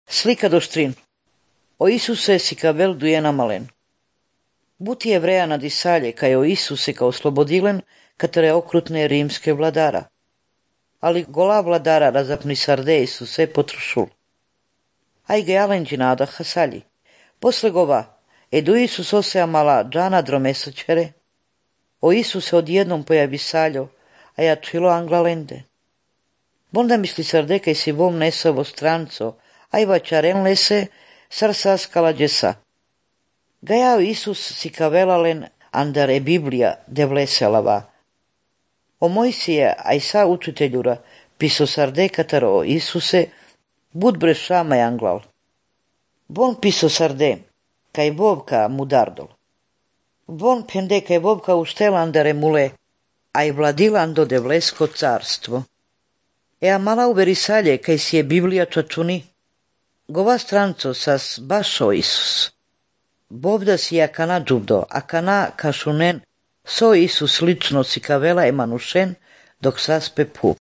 Slika doštrin. O Isuse si kavel dujena malen. Buti Jevreja na disalje, kaj o Isuse kao slobodilen, katere okrutne rimske vladara. Ali gola vladara razapni sarde Isuse potrušul. Aj ge alenđinada hasalji. Posle gova, edu Isus osea mala džana dromesačere. O Isuse odjednom pojavi saljo, a ja čilo anglalende. Bonda misli sarde kaj si bom nesavo stranco, ajva čaren lese, sarsa skalađesa. Gajao Isus si kavelalen andare Biblija devleselava. O Mojsije, aj sa učiteljura, piso sarde kataro o Isuse, bud bre šama anglal. Bon piso sarde, kaj bovka mudardol. Bon pende kaj bovka uštelandare mule, aj vladilando devlesko carstvo. Ea mala uverisalje, kaj si je Biblija čačuni. Gova stranco sas bašo Isus. Bovda si akana džubdo, akana kašunen, so Isus lično si kavela emanušen, dok sas pepu.